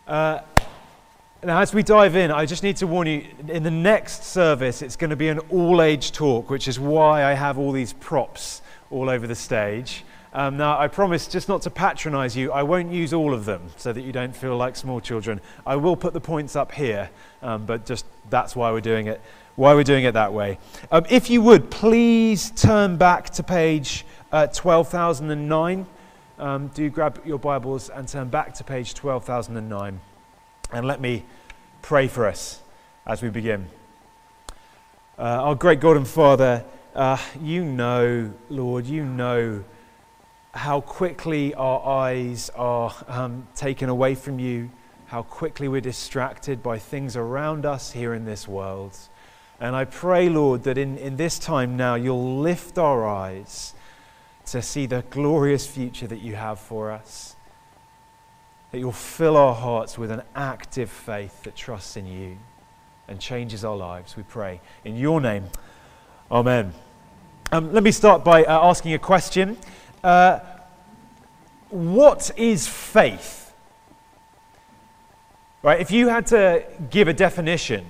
Now, as we dive in, I just need to warn you, in the next service, it's going to be an all-age talk, which is why I have all these props all over the stage. Now, I promise just not to patronize you, I won't use all of them so that you don't feel like small children. I will put the points up here, but just that's why we're doing it that way. If you would, please turn back to page 12,009. Do grab your Bibles and turn back to page 12,009. And let me pray for us as we begin. Our great God and Father, you know, Lord, you know how quickly our eyes are taken away from you, how quickly we're distracted by things around us here in this world. And I pray, Lord, that in this time now you'll lift our eyes to see the glorious future that you have for us. That you'll fill our hearts with an active faith that trusts in you and changes our lives, we pray. In your name, amen. Let me start by asking a question. What is faith? Right, if you had to give a definition,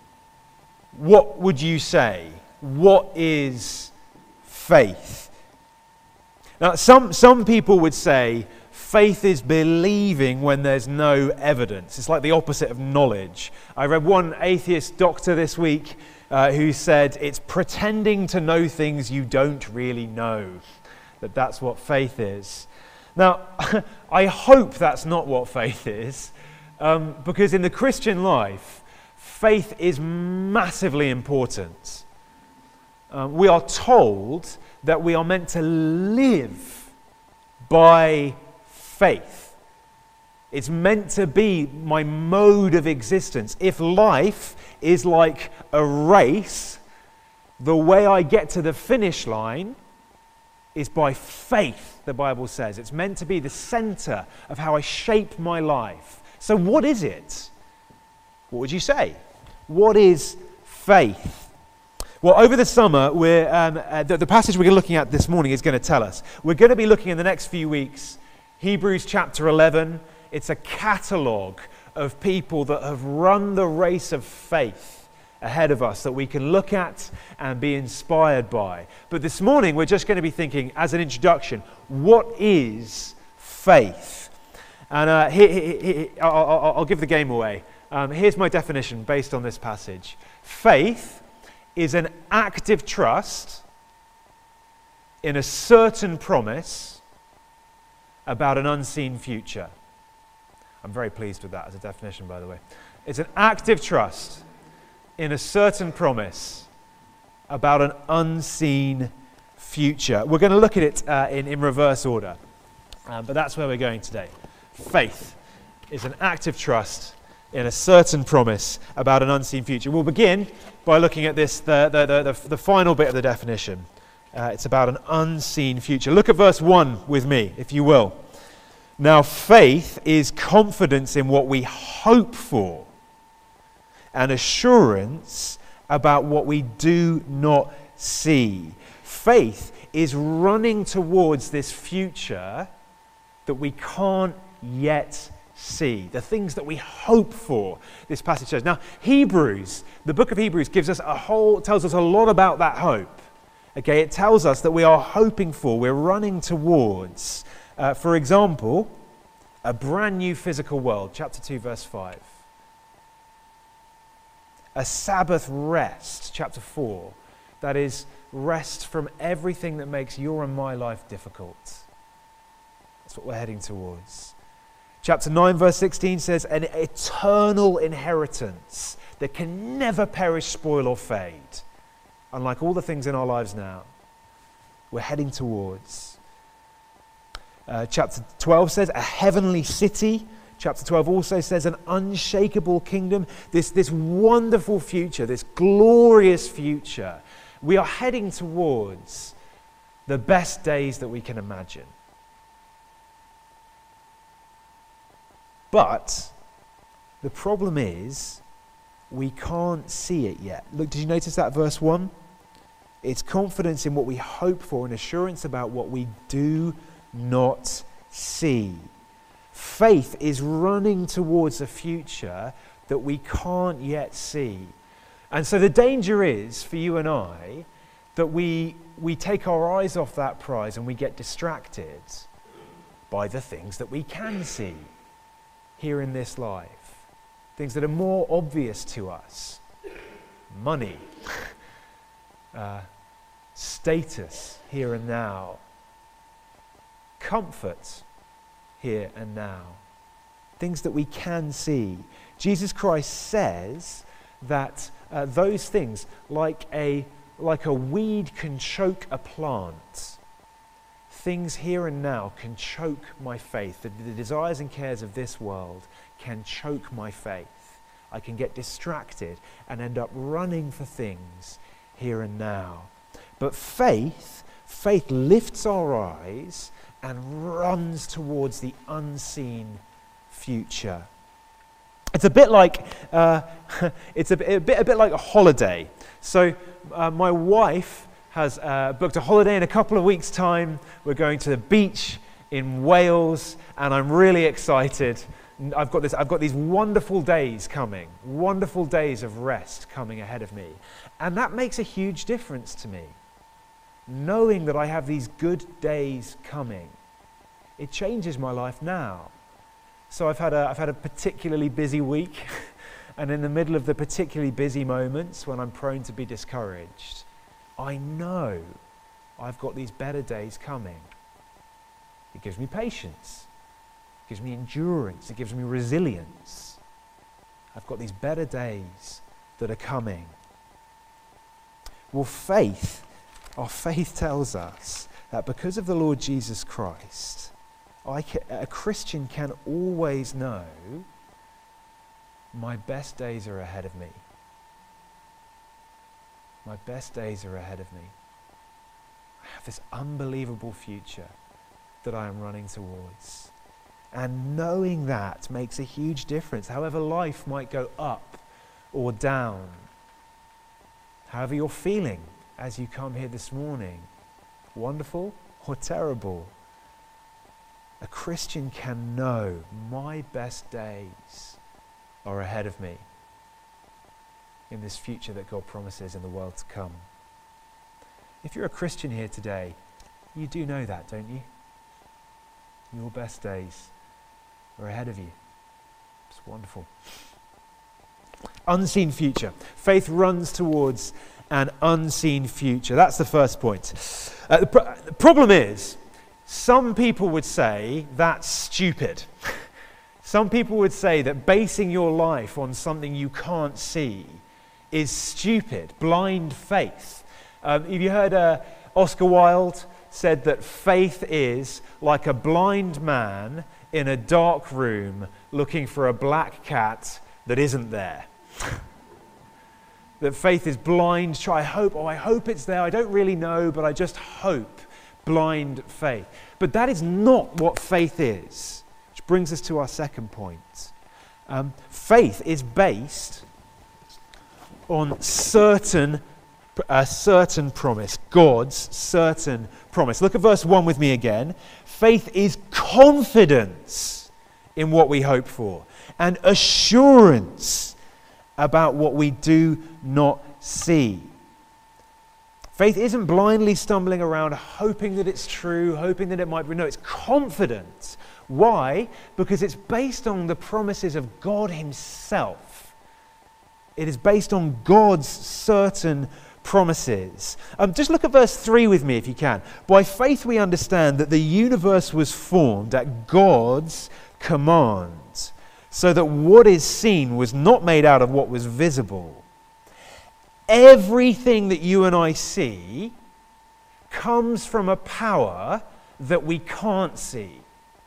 what would you say? What is faith? Now, some people would say faith is believing when there's no evidence. It's like the opposite of knowledge. I read one atheist doctor this week who said it's pretending to know things you don't really know. That's what faith is. Now, I hope that's not what faith is, because in the Christian life, faith is massively important. We are told that we are meant to live by faith. It's meant to be my mode of existence. If life is like a race, the way I get to the finish line is by faith, the Bible says. It's meant to be the center of how I shape my life. So what is it? What would you say? What is faith? Well, over the summer, the passage we're looking at this morning is going to tell us. We're going to be looking in the next few weeks Hebrews chapter 11. It's a catalogue of people that have run the race of faith ahead of us that we can look at and be inspired by. But this morning we're just going to be thinking, as an introduction, what is faith? And I'll give the game away. Here's my definition based on this passage. Faith is an active trust in a certain promise about an unseen future. I'm very pleased with that as a definition, by the way. It's an active trust in a certain promise about an unseen future. We're going to look at it in reverse order, but that's where we're going today. Faith is an active trust in a certain promise about an unseen future. We'll begin by looking at this, the final bit of the definition. It's about an unseen future. Look at verse 1 with me, if you will. Now, faith is confidence in what we hope for and assurance about what we do not see. Faith is running towards this future that we can't yet see, the things that we hope for, this passage says. Now, Hebrews, the book of Hebrews tells us a lot about that hope. Okay, it tells us that we are hoping for, we're running towards, for example, a brand new physical world, chapter 2, verse 5. A Sabbath rest, chapter 4, that is rest from everything that makes your and my life difficult. That's what we're heading towards. Chapter 9, verse 16 says, an eternal inheritance that can never perish, spoil, or fade. Unlike all the things in our lives now, we're heading towards. Chapter 12 says a heavenly city. Chapter 12 also says an unshakable kingdom. This wonderful future, this glorious future. We are heading towards the best days that we can imagine. But the problem is we can't see it yet. Look, did you notice that verse 1? It's confidence in what we hope for and assurance about what we do not see. Faith is running towards a future that we can't yet see. And so the danger is, for you and I, that we take our eyes off that prize and we get distracted by the things that we can see here in this life. Things that are more obvious to us. Money, status here and now, comfort here and now, things that we can see. Jesus Christ says that those things, like a weed can choke a plant, things here and now can choke my faith. The desires and cares of this world can choke my faith. I can get distracted and end up running for things here and now. But faith lifts our eyes and runs towards the unseen future. It's a bit like it's a bit like a holiday. So my wife has booked a holiday in a couple of weeks' time. We're going to the beach in Wales, and I'm really excited. I've got these wonderful days coming, wonderful days of rest coming ahead of me, and that makes a huge difference to me. Knowing that I have these good days coming, it changes my life now. So I've had a particularly busy week, and in the middle of the particularly busy moments when I'm prone to be discouraged, I know I've got these better days coming. It gives me patience, it gives me endurance, it gives me resilience. I've got these better days that are coming. Well, our faith tells us that because of the Lord Jesus Christ, a Christian can always know my best days are ahead of me. My best days are ahead of me. I have this unbelievable future that I am running towards. And knowing that makes a huge difference. However life might go up or down, however you're feeling as you come here this morning, wonderful or terrible, a Christian can know my best days are ahead of me in this future that God promises in the world to come. If you're a Christian here today, you do know that, don't you? Your best days are ahead of you. It's wonderful. Unseen future. Faith runs towards an unseen future. That's the first point. The problem is, some people would say that's stupid. Some people would say that basing your life on something you can't see is stupid, blind faith. Have you heard Oscar Wilde said that faith is like a blind man in a dark room looking for a black cat that isn't there. That faith is blind. I hope it's there. I don't really know, but I just hope. Blind faith. But that is not what faith is. Which brings us to our second point. Faith is based on a certain promise, God's certain promise. Look at verse 1 with me again. Faith is confidence in what we hope for and assurance about what we do not see. Faith isn't blindly stumbling around hoping that it's true, hoping that it might be. No, it's confidence. Why? Because it's based on the promises of God Himself. It is based on God's certain promises. Just look at verse 3 with me if you can. By faith we understand that the universe was formed at God's command, so that what is seen was not made out of what was visible. Everything that you and I see comes from a power that we can't see.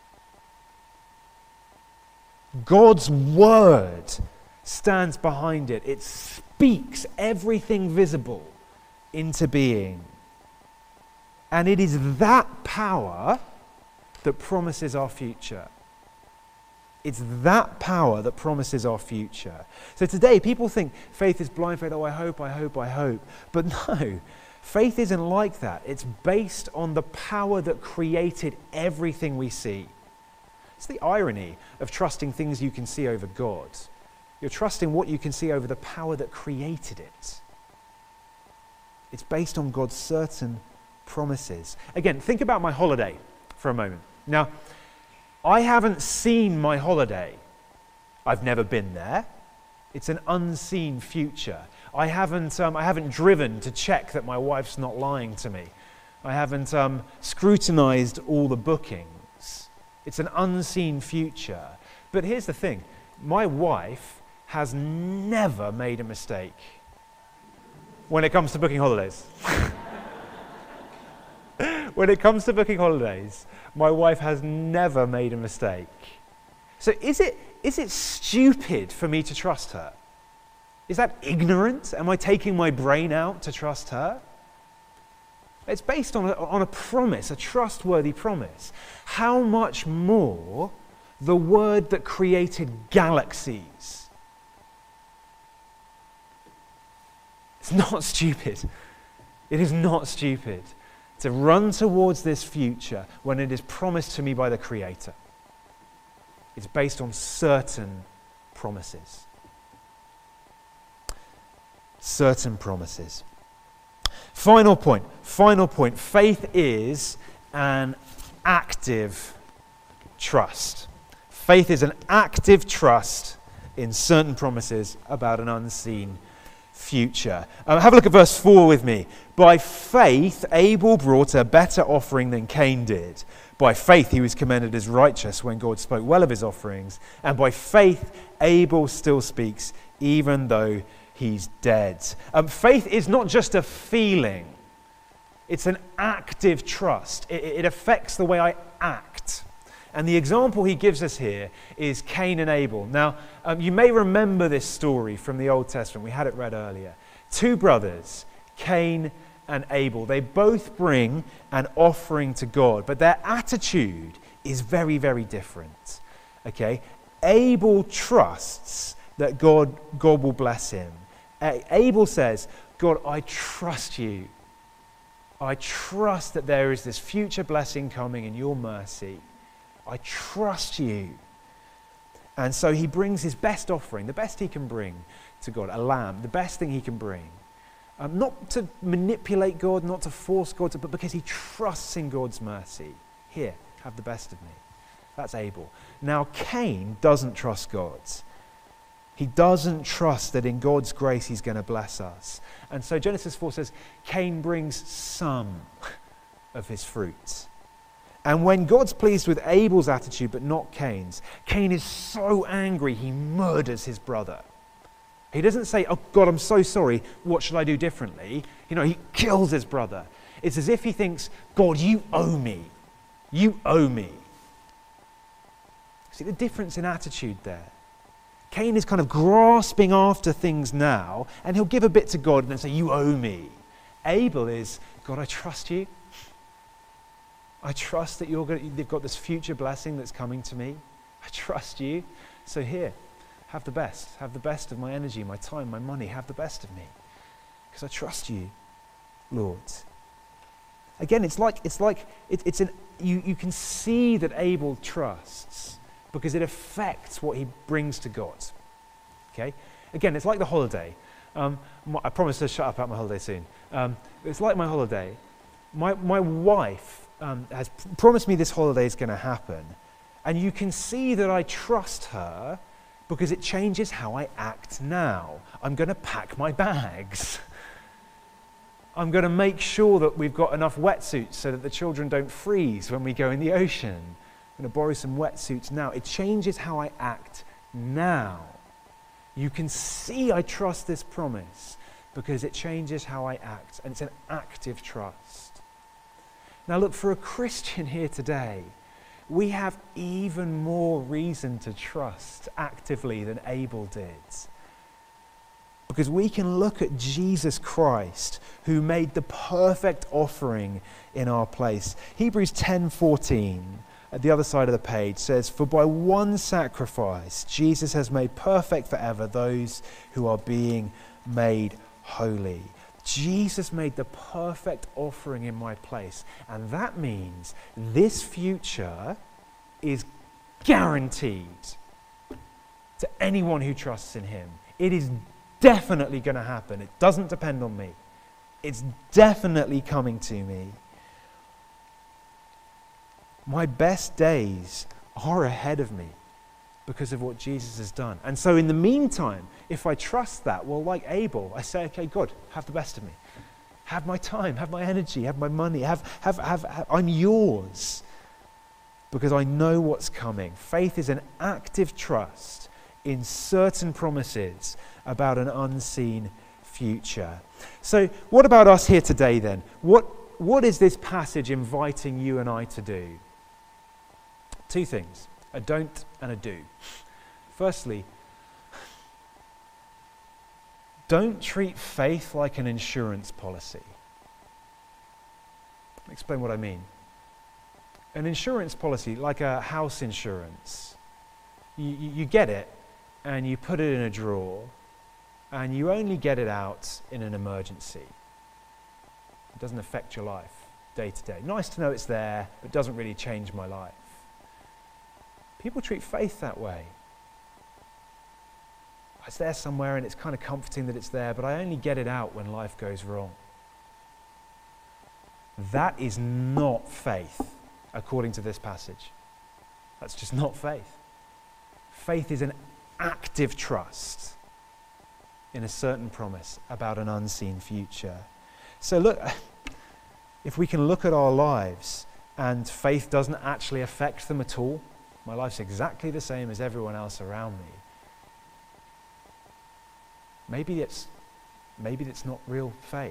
God's word stands behind it. It speaks everything visible into being. And it is that power that promises our future. It's that power that promises our future. So today, people think faith is blind faith. Oh, I hope. But no, faith isn't like that. It's based on the power that created everything we see. It's the irony of trusting things you can see over God. You're trusting what you can see over the power that created it. It's based on God's certain promises. Again, think about my holiday for a moment. Now, I haven't seen my holiday. I've never been there. It's an unseen future. I haven't driven to check that my wife's not lying to me. I haven't scrutinized all the bookings. It's an unseen future. But here's the thing. My wife has never made a mistake when it comes to booking holidays. When it comes to booking holidays, my wife has never made a mistake. So is it stupid for me to trust her? Is that ignorant? Am I taking my brain out to trust her? It's based on a promise, a trustworthy promise. How much more the word that created galaxies? It's not stupid. It is not stupid to run towards this future when it is promised to me by the Creator. It's based on certain promises. Certain promises. Final point. Faith is an active trust. Faith is an active trust in certain promises about an unseen future. Have a look at verse 4 with me. By faith, Abel brought a better offering than Cain did. By faith, he was commended as righteous when God spoke well of his offerings. And by faith, Abel still speaks, even though he's dead. Faith is not just a feeling. It's an active trust. It affects the way I act. And the example he gives us here is Cain and Abel. Now, you may remember this story from the Old Testament. We had it read earlier. Two brothers, Cain and Abel. They both bring an offering to God, but their attitude is very, very different. Okay? Abel trusts that God will bless him. Abel says, God, I trust you. I trust that there is this future blessing coming in your mercy. I trust you. And so he brings his best offering, the best he can bring to God, a lamb, the best thing he can bring. Not to manipulate God, not to force God to, but because he trusts in God's mercy. Here, have the best of me. That's Abel. Now, Cain doesn't trust God. He doesn't trust that in God's grace he's going to bless us. And so Genesis 4 says, Cain brings some of his fruit. And when God's pleased with Abel's attitude but not Cain's, Cain is so angry he murders his brother. He doesn't say, oh God, I'm so sorry, what should I do differently? He kills his brother. It's as if he thinks, God, you owe me. You owe me. See the difference in attitude there? Cain is kind of grasping after things now, and he'll give a bit to God and then say, you owe me. Abel is, God, I trust you. I trust that you've got this future blessing that's coming to me. I trust you. So here, have the best. Have the best of my energy, my time, my money. Have the best of me. Because I trust you, Lord. Again, you can see that Abel trusts because it affects what he brings to God. Okay? Again, it's like the holiday. I promise to shut up about my holiday soon. It's like my holiday. My wife has promised me this holiday is going to happen. And you can see that I trust her because it changes how I act now. I'm going to pack my bags. I'm going to make sure that we've got enough wetsuits so that the children don't freeze when we go in the ocean. I'm going to borrow some wetsuits now. It changes how I act now. You can see I trust this promise because it changes how I act, and it's an active trust. Now look, for a Christian here today, we have even more reason to trust actively than Abel did. Because we can look at Jesus Christ, who made the perfect offering in our place. Hebrews 10:14, at the other side of the page, says, "For by one sacrifice Jesus has made perfect forever those who are being made holy." Jesus made the perfect offering in my place. And that means this future is guaranteed to anyone who trusts in him. It is definitely going to happen. It doesn't depend on me. It's definitely coming to me. My best days are ahead of me because of what Jesus has done. And so in the meantime, if I trust that, well, like Abel, I say, okay, God, have the best of me. Have my time, have my energy, have my money, I'm yours. Because I know what's coming. Faith is an active trust in certain promises about an unseen future. So what about us here today then? What is this passage inviting you and I to do? Two things, a don't and a do. Firstly, don't treat faith like an insurance policy. I'll explain what I mean. An insurance policy, like a house insurance, you get it and you put it in a drawer and you only get it out in an emergency. It doesn't affect your life day to day. Nice to know it's there, but doesn't really change my life. People treat faith that way. It's there somewhere and it's kind of comforting that it's there, but I only get it out when life goes wrong. That is not faith, according to this passage. That's just not faith. Faith is an active trust in a certain promise about an unseen future. So look, if we can look at our lives and faith doesn't actually affect them at all, my life's exactly the same as everyone else around me, maybe it's not real faith.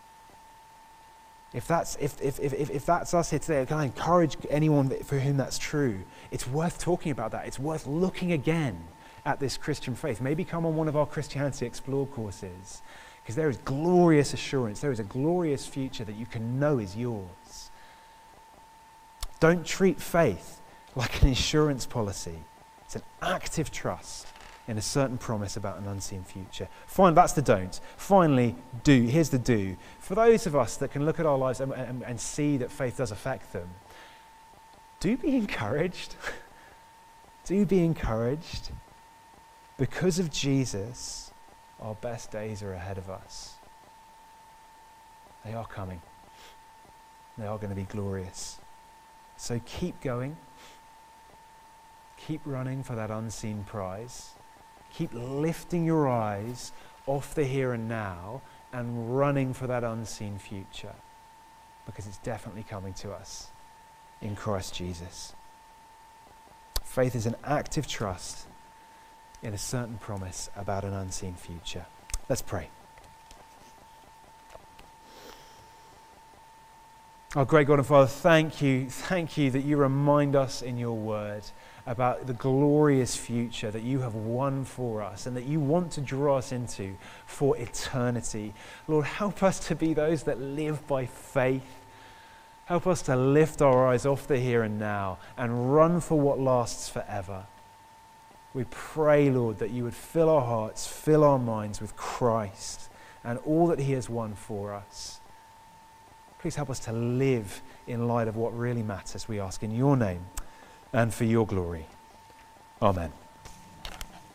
If that's us here today, can I encourage anyone for whom that's true? It's worth talking about that. It's worth looking again at this Christian faith. Maybe come on one of our Christianity Explore courses, because there is glorious assurance. There is a glorious future that you can know is yours. Don't treat faith like an insurance policy. It's an active trust in a certain promise about an unseen future. Fine, that's the don't. Finally, do. Here's the do. For those of us that can look at our lives and see that faith does affect them, do be encouraged. Do be encouraged. Because of Jesus, our best days are ahead of us. They are coming. They are going to be glorious. So keep going. Keep running for that unseen prize. Keep lifting your eyes off the here and now and running for that unseen future, because it's definitely coming to us in Christ Jesus. Faith is an active trust in a certain promise about an unseen future. Let's pray. Oh, great God and Father, thank you that you remind us in your word about the glorious future that you have won for us and that you want to draw us into for eternity. Lord, help us to be those that live by faith. Help us to lift our eyes off the here and now and run for what lasts forever. We pray, Lord, that you would fill our hearts, fill our minds with Christ and all that he has won for us. Please help us to live in light of what really matters, we ask in your name and for your glory. Amen.